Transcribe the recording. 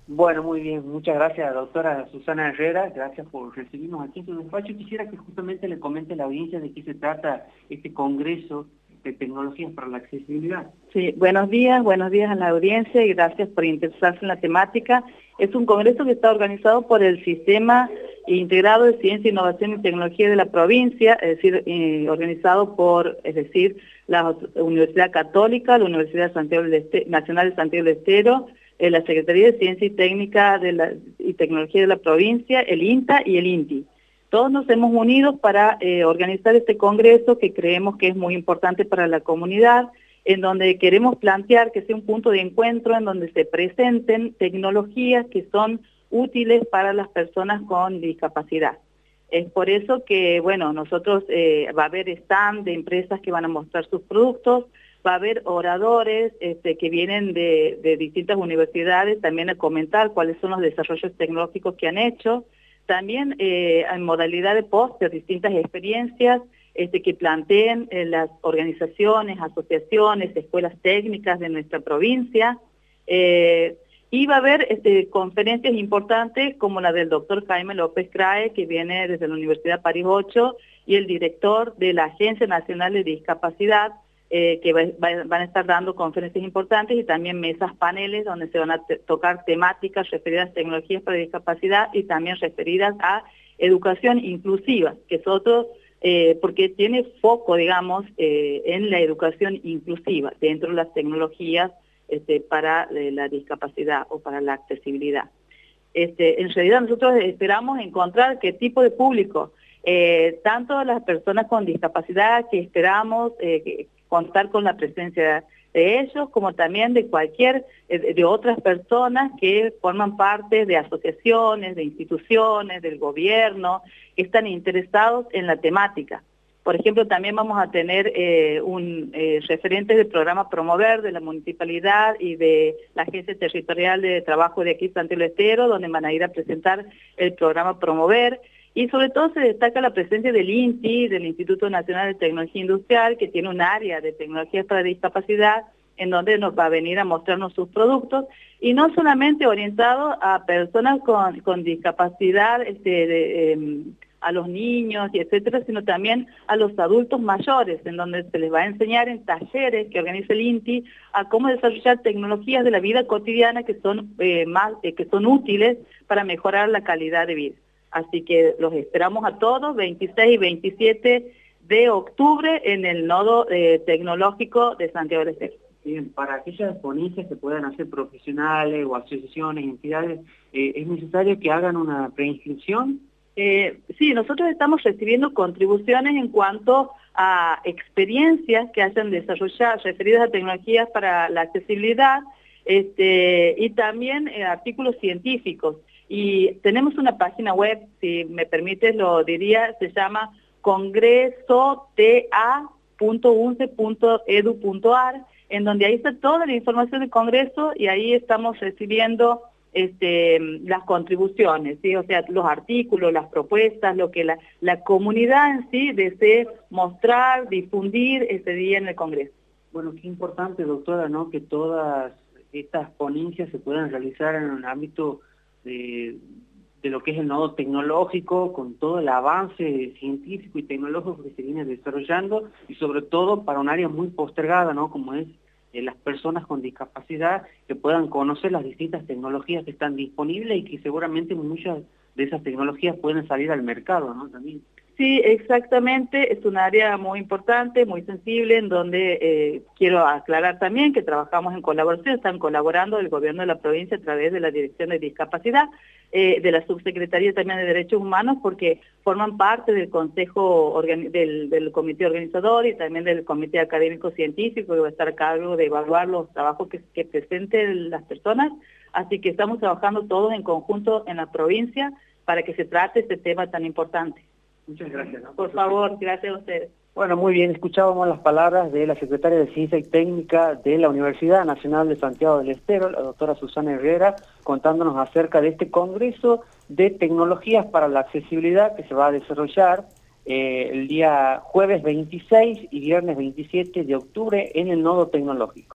Bueno, muy bien. Muchas gracias, doctora Susana Herrera. Gracias por recibirnos aquí en su despacho. Quisiera que justamente le comente a la audiencia de qué se trata este Congreso de Tecnologías para la Accesibilidad. Sí, buenos días a la audiencia y gracias por interesarse en la temática. Es un congreso que está organizado por el Sistema Integrado de Ciencia, Innovación y Tecnología de la provincia, es decir, organizado por, la Universidad Católica, la Universidad Nacional de Santiago del Estero, la Secretaría de Ciencia y Técnica y Tecnología de la provincia, el INTA y el INTI. Todos nos hemos unido para organizar este congreso que creemos que es muy importante para la comunidad, en donde queremos plantear que sea un punto de encuentro en donde se presenten tecnologías que son útiles para las personas con discapacidad. Es por eso que, bueno, nosotros va a haber stand de empresas que van a mostrar sus productos, va a haber oradores que vienen de distintas universidades también a comentar cuáles son los desarrollos tecnológicos que han hecho. También en modalidad de póster, distintas experiencias que planteen las organizaciones, asociaciones, escuelas técnicas de nuestra provincia. Y va a haber conferencias importantes como la del doctor Jaime López Crae, que viene desde la Universidad París 8, y el director de la Agencia Nacional de Discapacidad, que van a estar dando conferencias importantes y también mesas paneles donde se van a tocar temáticas referidas a tecnologías para discapacidad y también referidas a educación inclusiva, que es otro, porque tiene foco, digamos, en la educación inclusiva dentro de las tecnologías para la discapacidad o para la accesibilidad. En realidad nosotros esperamos encontrar qué tipo de público, tanto las personas con discapacidad que esperamos contar con la presencia de ellos, como también de de otras personas que forman parte de asociaciones, de instituciones, del gobierno, que están interesados en la temática. Por ejemplo, también vamos a tener referentes del programa Promover de la municipalidad y de la Agencia Territorial de Trabajo de aquí, Santiago del Estero, donde van a ir a presentar el programa Promover. Y sobre todo se destaca la presencia del INTI, del Instituto Nacional de Tecnología Industrial, que tiene un área de tecnologías para discapacidad, en donde nos va a venir a mostrarnos sus productos, y no solamente orientado a personas con discapacidad, a los niños, y etcétera, sino también a los adultos mayores, en donde se les va a enseñar en talleres que organiza el INTI a cómo desarrollar tecnologías de la vida cotidiana que son útiles para mejorar la calidad de vida. Así que los esperamos a todos, 26 y 27 de octubre en el nodo tecnológico de Santiago del Estero. Bien, para aquellas ponencias que puedan hacer profesionales o asociaciones, entidades, ¿es necesario que hagan una preinscripción? Sí, nosotros estamos recibiendo contribuciones en cuanto a experiencias que hayan desarrollado referidas a tecnologías para la accesibilidad y también artículos científicos. Y tenemos una página web, si me permites lo diría, se llama congresota.unce.edu.ar, en donde ahí está toda la información del Congreso y ahí estamos recibiendo las contribuciones, ¿sí? O sea, los artículos, las propuestas, lo que la comunidad en sí desee mostrar, difundir ese día en el Congreso. Bueno, qué importante, doctora, ¿no? Que todas estas ponencias se puedan realizar en un ámbito de lo que es el nodo tecnológico, con todo el avance científico y tecnológico que se viene desarrollando, y sobre todo para un área muy postergada, ¿no? Como es las personas con discapacidad, que puedan conocer las distintas tecnologías que están disponibles y que seguramente muchas de esas tecnologías pueden salir al mercado, ¿no? También. Sí, exactamente, es un área muy importante, muy sensible, en donde quiero aclarar también que trabajamos en colaboración, están colaborando el gobierno de la provincia a través de la Dirección de Discapacidad, de la Subsecretaría también de Derechos Humanos, porque forman parte del Consejo del Comité Organizador y también del Comité Académico Científico, que va a estar a cargo de evaluar los trabajos que presenten las personas, así que estamos trabajando todos en conjunto en la provincia para que se trate este tema tan importante. Muchas gracias, ¿no? Por favor, gracias a ustedes. Bueno, muy bien, escuchábamos las palabras de la secretaria de Ciencia y Técnica de la Universidad Nacional de Santiago del Estero, la doctora Susana Herrera, contándonos acerca de este Congreso de Tecnologías para la Accesibilidad que se va a desarrollar el día jueves 26 y viernes 27 de octubre en el nodo tecnológico.